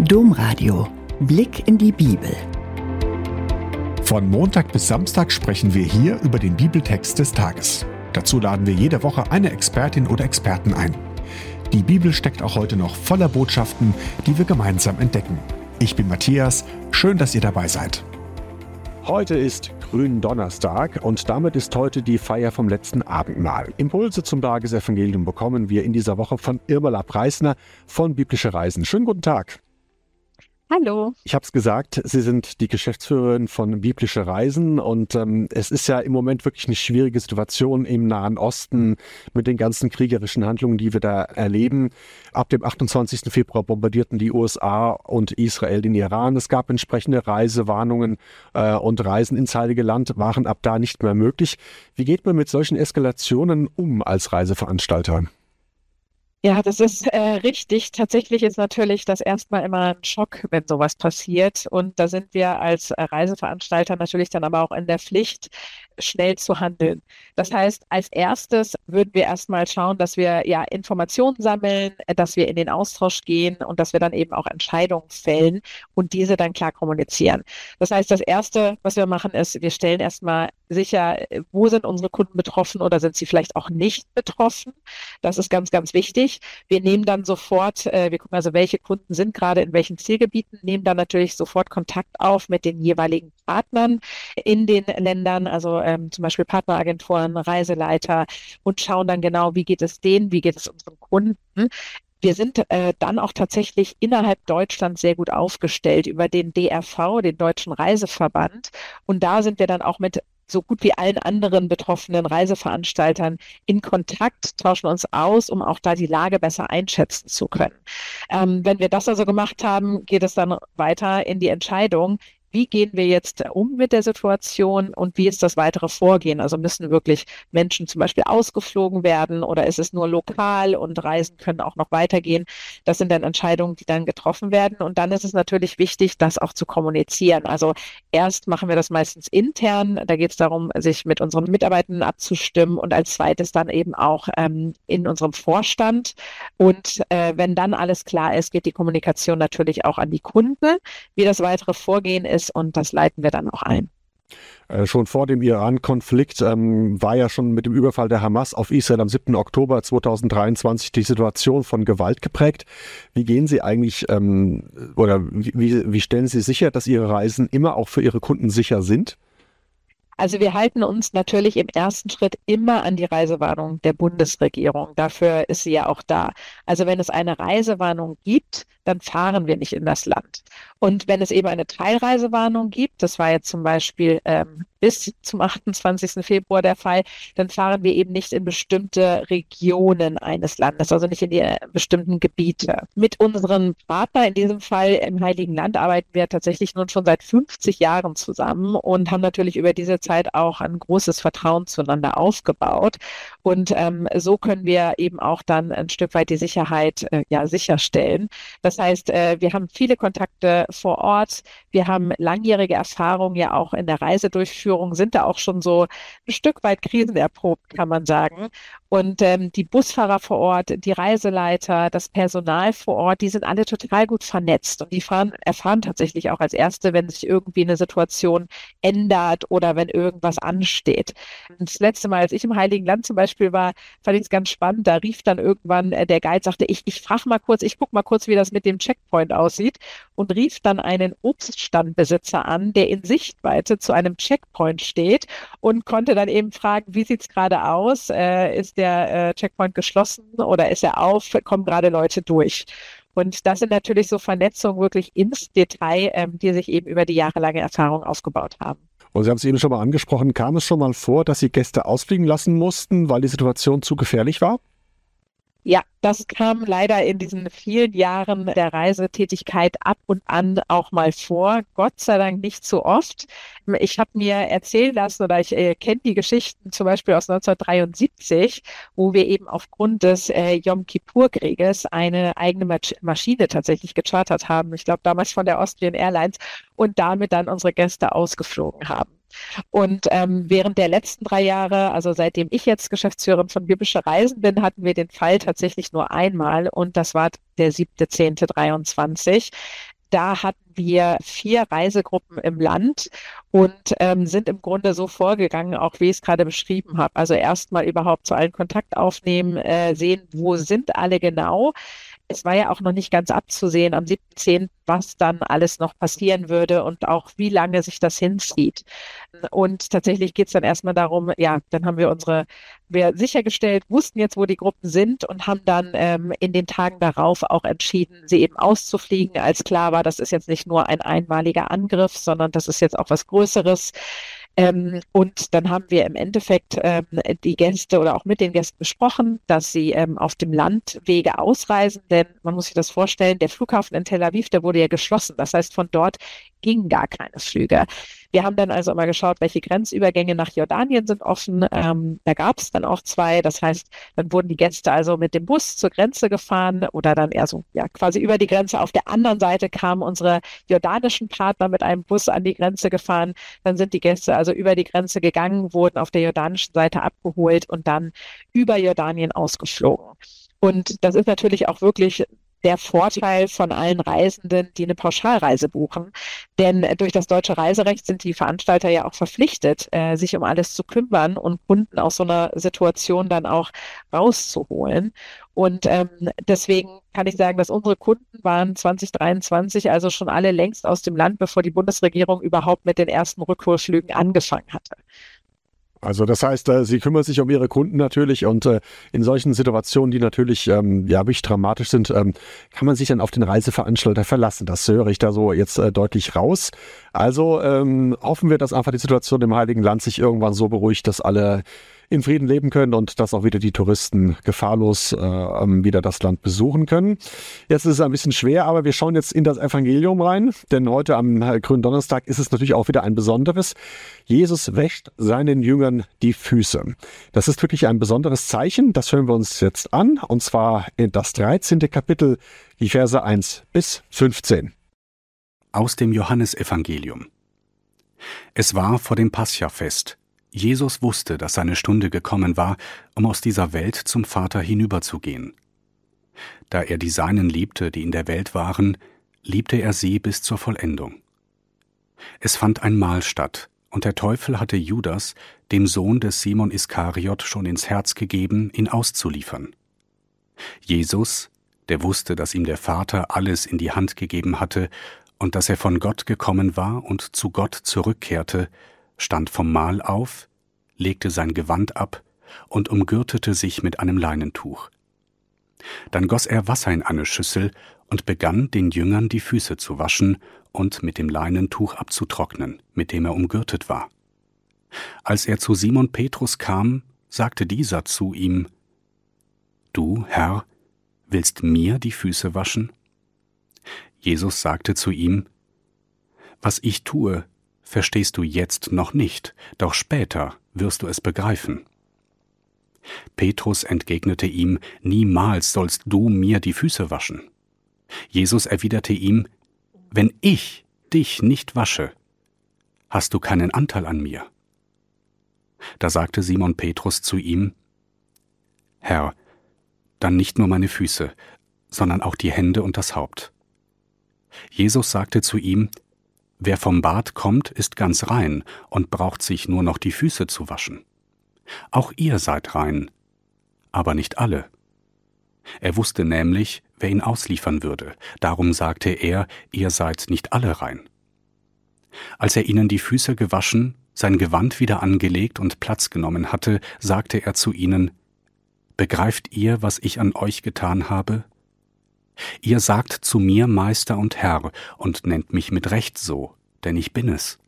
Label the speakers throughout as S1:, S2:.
S1: Domradio. Blick in die Bibel.
S2: Von Montag bis Samstag sprechen wir hier über den Bibeltext des Tages. Dazu laden wir jede Woche eine Expertin oder Experten ein. Die Bibel steckt auch heute noch voller Botschaften, die wir gemeinsam entdecken. Ich bin Matthias, schön, dass ihr dabei seid. Heute ist Gründonnerstag und damit ist heute die Feier vom letzten Abendmahl. Impulse zum Tagesevangelium bekommen wir in dieser Woche von Irmela Preisner von Biblische Reisen. Schönen guten Tag.
S3: Hallo.
S2: Ich habe es gesagt, Sie sind die Geschäftsführerin von Biblische Reisen und es ist ja im Moment wirklich eine schwierige Situation im Nahen Osten mit den ganzen kriegerischen Handlungen, die wir da erleben. Ab dem 28. Februar bombardierten die USA und Israel den Iran. Es gab entsprechende Reisewarnungen und Reisen ins Heilige Land waren ab da nicht mehr möglich. Wie geht man mit solchen Eskalationen um als Reiseveranstalter?
S3: Ja, das ist richtig. Tatsächlich ist natürlich das erstmal immer ein Schock, wenn sowas passiert. Und da sind wir als Reiseveranstalter natürlich dann aber auch in der Pflicht, schnell zu handeln. Das heißt, als erstes würden wir erstmal schauen, dass wir ja Informationen sammeln, dass wir in den Austausch gehen und dass wir dann eben auch Entscheidungen fällen und diese dann klar kommunizieren. Das heißt, das Erste, was wir machen, ist, wir stellen erstmal sicher, wo sind unsere Kunden betroffen oder sind sie vielleicht auch nicht betroffen. Das ist ganz, ganz wichtig. Wir nehmen dann sofort, wir gucken also, welche Kunden sind gerade in welchen Zielgebieten, nehmen dann natürlich sofort Kontakt auf mit den jeweiligen Partnern in den Ländern, also zum Beispiel Partneragenturen, Reiseleiter und schauen dann genau, wie geht es denen, wie geht es unseren Kunden. Wir sind dann auch tatsächlich innerhalb Deutschlands sehr gut aufgestellt über den DRV, den Deutschen Reiseverband. Und da sind wir dann auch mit so gut wie allen anderen betroffenen Reiseveranstaltern in Kontakt, tauschen uns aus, um auch da die Lage besser einschätzen zu können. Wenn wir das also gemacht haben, geht es dann weiter in die Entscheidung, wie gehen wir jetzt um mit der Situation und wie ist das weitere Vorgehen? Also müssen wirklich Menschen zum Beispiel ausgeflogen werden oder ist es nur lokal und Reisen können auch noch weitergehen? Das sind dann Entscheidungen, die dann getroffen werden. Und dann ist es natürlich wichtig, das auch zu kommunizieren. Also erst machen wir das meistens intern. Da geht es darum, sich mit unseren Mitarbeitern abzustimmen und als zweites dann eben auch in unserem Vorstand. Und wenn dann alles klar ist, geht die Kommunikation natürlich auch an die Kunden, wie das weitere Vorgehen ist. Und das leiten wir dann auch ein.
S2: Schon vor dem Iran-Konflikt war ja schon mit dem Überfall der Hamas auf Israel am 7. Oktober 2023 die Situation von Gewalt geprägt. Wie gehen Sie eigentlich oder wie stellen Sie sicher, dass Ihre Reisen immer auch für Ihre Kunden sicher sind?
S3: Also wir halten uns natürlich im ersten Schritt immer an die Reisewarnung der Bundesregierung. Dafür ist sie ja auch da. Also wenn es eine Reisewarnung gibt, dann fahren wir nicht in das Land. Und wenn es eben eine Teilreisewarnung gibt, das war jetzt zum Beispiel bis zum 28. Februar der Fall, dann fahren wir eben nicht in bestimmte Regionen eines Landes, also nicht in die bestimmten Gebiete. Mit unseren Partnern, in diesem Fall im Heiligen Land, arbeiten wir tatsächlich nun schon seit 50 Jahren zusammen und haben natürlich über diese Zeit auch ein großes Vertrauen zueinander aufgebaut. Und so können wir eben auch dann ein Stück weit die Sicherheit sicherstellen. Das heißt, wir haben viele Kontakte vor Ort. Wir haben langjährige Erfahrung ja auch in der Reisedurchführung, sind da auch schon so ein Stück weit krisenerprobt, kann man sagen. Und die Busfahrer vor Ort, die Reiseleiter, das Personal vor Ort, die sind alle total gut vernetzt und die erfahren tatsächlich auch als Erste, wenn sich irgendwie eine Situation ändert oder wenn irgendwas ansteht. Das letzte Mal, als ich im Heiligen Land zum Beispiel war, fand ich es ganz spannend. Da rief dann irgendwann der Guide, sagte, ich frage mal kurz, ich gucke mal kurz, wie das mit dem Checkpoint aussieht und rief dann einen Obststandbesitzer an, der in Sichtweite zu einem Checkpoint steht und konnte dann eben fragen, wie sieht es gerade aus? Ist der Checkpoint geschlossen oder ist er auf? Kommen gerade Leute durch? Und das sind natürlich so Vernetzungen wirklich ins Detail, die sich eben über die jahrelange Erfahrung aufgebaut haben.
S2: Und Sie haben es eben schon mal angesprochen, kam es schon mal vor, dass Sie Gäste ausfliegen lassen mussten, weil die Situation zu gefährlich war?
S3: Ja, das kam leider in diesen vielen Jahren der Reisetätigkeit ab und an auch mal vor. Gott sei Dank nicht so oft. Ich habe mir erzählen lassen oder ich kenne die Geschichten zum Beispiel aus 1973, wo wir eben aufgrund des Yom Kippur-Krieges eine eigene Maschine tatsächlich gechartert haben. Ich glaube damals von der Austrian Airlines und damit dann unsere Gäste ausgeflogen haben. Und während der letzten 3 Jahre, also seitdem ich jetzt Geschäftsführerin von Biblische Reisen bin, hatten wir den Fall tatsächlich nur einmal und das war der 7.10.23. da hatten wir 4 Reisegruppen im Land und sind im Grunde so vorgegangen, auch wie ich es gerade beschrieben habe. Also erstmal überhaupt zu allen Kontakt aufnehmen, sehen, wo sind alle genau. Es war ja auch noch nicht ganz abzusehen am 7.10., was dann alles noch passieren würde und auch wie lange sich das hinzieht. Und tatsächlich geht es dann erstmal darum, ja, dann haben wir sichergestellt, wussten jetzt, wo die Gruppen sind und haben dann in den Tagen darauf auch entschieden, sie eben auszufliegen, als klar war, das ist jetzt nicht nur ein einmaliger Angriff, sondern das ist jetzt auch was Größeres. Und dann haben wir im Endeffekt die Gäste oder auch mit den Gästen besprochen, dass sie auf dem Landwege ausreisen, denn man muss sich das vorstellen, der Flughafen in Tel Aviv, der wurde ja geschlossen. Das heißt, von dort gingen gar keine Flüge. Wir haben dann also immer geschaut, welche Grenzübergänge nach Jordanien sind offen. Da gab es dann auch 2. Das heißt, dann wurden die Gäste also mit dem Bus zur Grenze gefahren oder dann eher so, ja, quasi über die Grenze. Auf der anderen Seite kamen unsere jordanischen Partner mit einem Bus an die Grenze gefahren. Dann sind die Gäste also über die Grenze gegangen, wurden auf der jordanischen Seite abgeholt und dann über Jordanien ausgeflogen. Und das ist natürlich auch wirklich der Vorteil von allen Reisenden, die eine Pauschalreise buchen. Denn durch das deutsche Reiserecht sind die Veranstalter ja auch verpflichtet, sich um alles zu kümmern und Kunden aus so einer Situation dann auch rauszuholen. Und deswegen kann ich sagen, dass unsere Kunden waren 2023 also schon alle längst aus dem Land, bevor die Bundesregierung überhaupt mit den ersten Rückholflügen angefangen hatte.
S2: Also das heißt, Sie kümmern sich um Ihre Kunden natürlich und in solchen Situationen, die natürlich wirklich dramatisch sind, kann man sich dann auf den Reiseveranstalter verlassen. Das höre ich da so jetzt deutlich raus. Also hoffen wir, dass einfach die Situation im Heiligen Land sich irgendwann so beruhigt, dass alle in Frieden leben können und dass auch wieder die Touristen gefahrlos wieder das Land besuchen können. Jetzt ist es ein bisschen schwer, aber wir schauen jetzt in das Evangelium rein, denn heute am Gründonnerstag ist es natürlich auch wieder ein besonderes. Jesus wäscht seinen Jüngern die Füße. Das ist wirklich ein besonderes Zeichen, das hören wir uns jetzt an, und zwar in das 13. Kapitel, die Verse 1 bis 15.
S4: Aus dem Johannesevangelium. Es war vor dem Paschafest. Jesus wusste, dass seine Stunde gekommen war, um aus dieser Welt zum Vater hinüberzugehen. Da er die Seinen liebte, die in der Welt waren, liebte er sie bis zur Vollendung. Es fand ein Mahl statt, und der Teufel hatte Judas, dem Sohn des Simon Iskariot, schon ins Herz gegeben, ihn auszuliefern. Jesus, der wusste, dass ihm der Vater alles in die Hand gegeben hatte und dass er von Gott gekommen war und zu Gott zurückkehrte, stand vom Mahl auf, legte sein Gewand ab und umgürtete sich mit einem Leinentuch. Dann goss er Wasser in eine Schüssel und begann, den Jüngern die Füße zu waschen und mit dem Leinentuch abzutrocknen, mit dem er umgürtet war. Als er zu Simon Petrus kam, sagte dieser zu ihm: »Du, Herr, willst mir die Füße waschen?« Jesus sagte zu ihm: »Was ich tue, verstehst du jetzt noch nicht, doch später wirst du es begreifen.« Petrus entgegnete ihm: »Niemals sollst du mir die Füße waschen.« Jesus erwiderte ihm: »Wenn ich dich nicht wasche, hast du keinen Anteil an mir.« Da sagte Simon Petrus zu ihm: »Herr, dann nicht nur meine Füße, sondern auch die Hände und das Haupt.« Jesus sagte zu ihm: »Wer vom Bad kommt, ist ganz rein und braucht sich nur noch die Füße zu waschen. Auch ihr seid rein, aber nicht alle.« Er wusste nämlich, wer ihn ausliefern würde, darum sagte er: »Ihr seid nicht alle rein.« Als er ihnen die Füße gewaschen, sein Gewand wieder angelegt und Platz genommen hatte, sagte er zu ihnen: »Begreift ihr, was ich an euch getan habe? Ihr sagt zu mir Meister und Herr und nennt mich mit Recht so, denn ich bin es.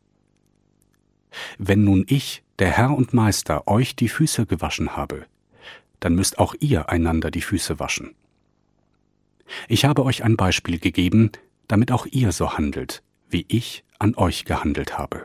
S4: Wenn nun ich, der Herr und Meister, euch die Füße gewaschen habe, dann müsst auch ihr einander die Füße waschen. Ich habe euch ein Beispiel gegeben, damit auch ihr so handelt, wie ich an euch gehandelt habe.«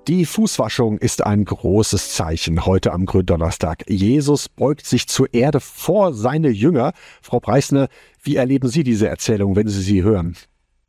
S2: Die Fußwaschung ist ein großes Zeichen heute am Gründonnerstag. Jesus beugt sich zur Erde vor seine Jünger. Frau Preissner, wie erleben Sie diese Erzählung, wenn Sie sie hören?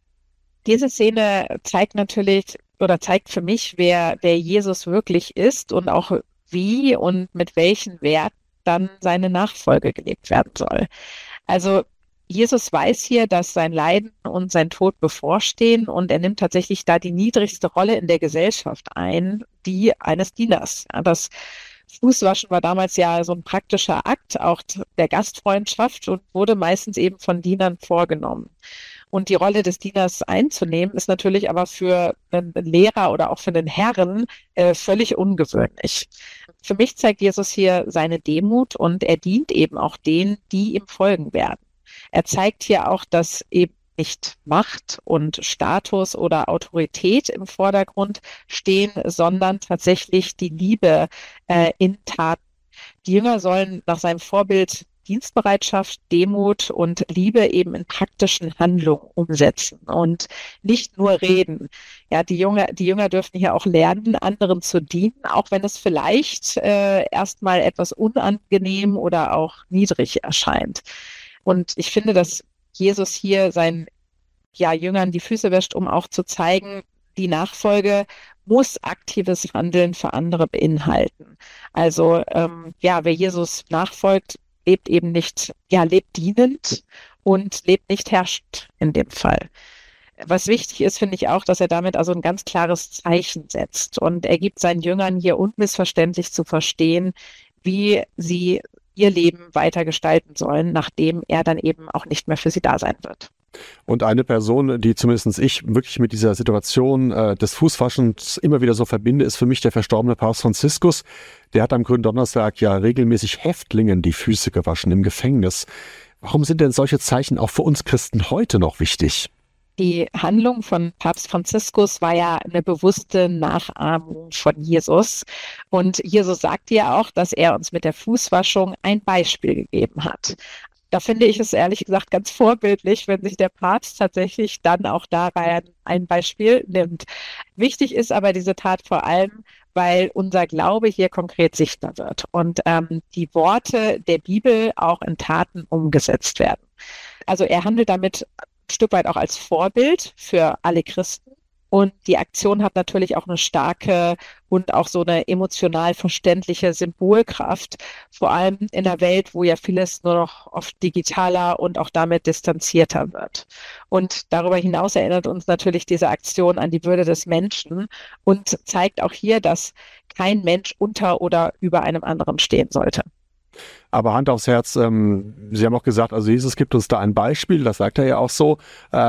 S3: Diese Szene zeigt natürlich oder zeigt für mich, wer Jesus wirklich ist und auch wie und mit welchen Werten dann seine Nachfolge gelebt werden soll. Also Jesus weiß hier, dass sein Leiden und sein Tod bevorstehen und er nimmt tatsächlich da die niedrigste Rolle in der Gesellschaft ein, die eines Dieners. Ja, das Fußwaschen war damals ja so ein praktischer Akt, auch der Gastfreundschaft und wurde meistens eben von Dienern vorgenommen. Und die Rolle des Dieners einzunehmen, ist natürlich aber für einen Lehrer oder auch für einen Herren völlig ungewöhnlich. Für mich zeigt Jesus hier seine Demut und er dient eben auch denen, die ihm folgen werden. Er zeigt hier auch, dass eben nicht Macht und Status oder Autorität im Vordergrund stehen, sondern tatsächlich die Liebe in Taten. Die Jünger sollen nach seinem Vorbild Dienstbereitschaft, Demut und Liebe eben in praktischen Handlungen umsetzen und nicht nur reden. Ja, die Jünger dürfen hier auch lernen, anderen zu dienen, auch wenn es vielleicht erstmal etwas unangenehm oder auch niedrig erscheint. Und ich finde, dass Jesus hier seinen Jüngern die Füße wäscht, um auch zu zeigen, die Nachfolge muss aktives Handeln für andere beinhalten. Also wer Jesus nachfolgt, lebt eben nicht, lebt dienend und lebt nicht herrschend in dem Fall. Was wichtig ist, finde ich auch, dass er damit also ein ganz klares Zeichen setzt und er gibt seinen Jüngern hier unmissverständlich zu verstehen, wie sie ihr Leben weiter gestalten sollen, nachdem er dann eben auch nicht mehr für sie da sein wird.
S2: Und eine Person, die zumindest ich wirklich mit dieser Situation des Fußwaschens immer wieder so verbinde, ist für mich der verstorbene Papst Franziskus. Der hat am Gründonnerstag ja regelmäßig Häftlingen die Füße gewaschen im Gefängnis. Warum sind denn solche Zeichen auch für uns Christen heute noch wichtig?
S3: Die Handlung von Papst Franziskus war ja eine bewusste Nachahmung von Jesus. Und Jesus sagte ja auch, dass er uns mit der Fußwaschung ein Beispiel gegeben hat. Da finde ich es ehrlich gesagt ganz vorbildlich, wenn sich der Papst tatsächlich dann auch daran ein Beispiel nimmt. Wichtig ist aber diese Tat vor allem, weil unser Glaube hier konkret sichtbar wird und die Worte der Bibel auch in Taten umgesetzt werden. Also er handelt damit ein Stück weit auch als Vorbild für alle Christen. Und die Aktion hat natürlich auch eine starke und auch so eine emotional verständliche Symbolkraft, vor allem in einer Welt, wo ja vieles nur noch oft digitaler und auch damit distanzierter wird. Und darüber hinaus erinnert uns natürlich diese Aktion an die Würde des Menschen und zeigt auch hier, dass kein Mensch unter oder über einem anderen stehen sollte.
S2: Aber Hand aufs Herz, Sie haben auch gesagt, also Jesus gibt uns da ein Beispiel, das sagt er ja auch so.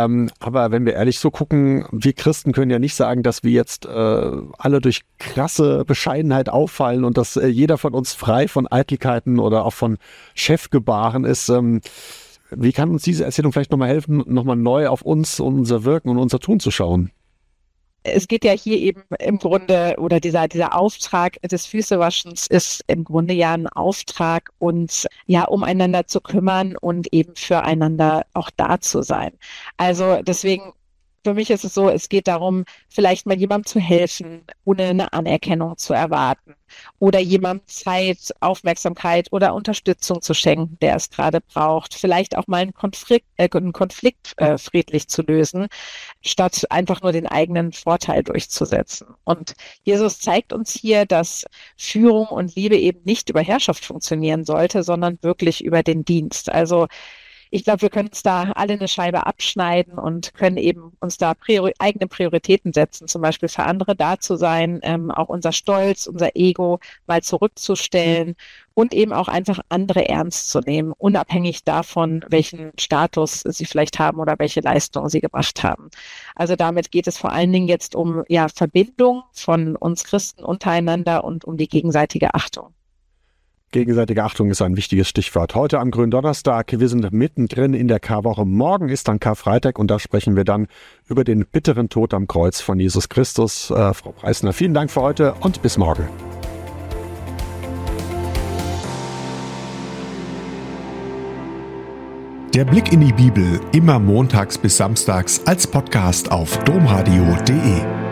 S2: Aber wenn wir ehrlich so gucken, wir Christen können ja nicht sagen, dass wir jetzt alle durch krasse Bescheidenheit auffallen und dass jeder von uns frei von Eitelkeiten oder auch von Chefgebaren ist. Wie kann uns diese Erzählung vielleicht nochmal helfen, nochmal neu auf uns und unser Wirken und unser Tun zu schauen?
S3: Es geht ja hier eben im Grunde, oder dieser Auftrag des Füßewaschens ist im Grunde ja ein Auftrag, uns ja umeinander zu kümmern und eben füreinander auch da zu sein. Also deswegen, für mich ist es so, es geht darum, vielleicht mal jemandem zu helfen, ohne eine Anerkennung zu erwarten oder jemandem Zeit, Aufmerksamkeit oder Unterstützung zu schenken, der es gerade braucht. Vielleicht auch mal einen Konflikt friedlich zu lösen, statt einfach nur den eigenen Vorteil durchzusetzen. Und Jesus zeigt uns hier, dass Führung und Liebe eben nicht über Herrschaft funktionieren sollte, sondern wirklich über den Dienst. Also ich glaube, wir können uns da alle eine Scheibe abschneiden und können eben uns da eigene Prioritäten setzen, zum Beispiel für andere da zu sein, auch unser Stolz, unser Ego mal zurückzustellen und eben auch einfach andere ernst zu nehmen, unabhängig davon, welchen Status sie vielleicht haben oder welche Leistungen sie gebracht haben. Also damit geht es vor allen Dingen jetzt um Verbindung von uns Christen untereinander und um die gegenseitige Achtung.
S2: Gegenseitige Achtung ist ein wichtiges Stichwort. Heute am Gründonnerstag, wir sind mittendrin in der Karwoche. Morgen ist dann Karfreitag und da sprechen wir dann über den bitteren Tod am Kreuz von Jesus Christus. Frau Preissner, vielen Dank für heute und bis morgen.
S5: Der Blick in die Bibel immer montags bis samstags als Podcast auf domradio.de.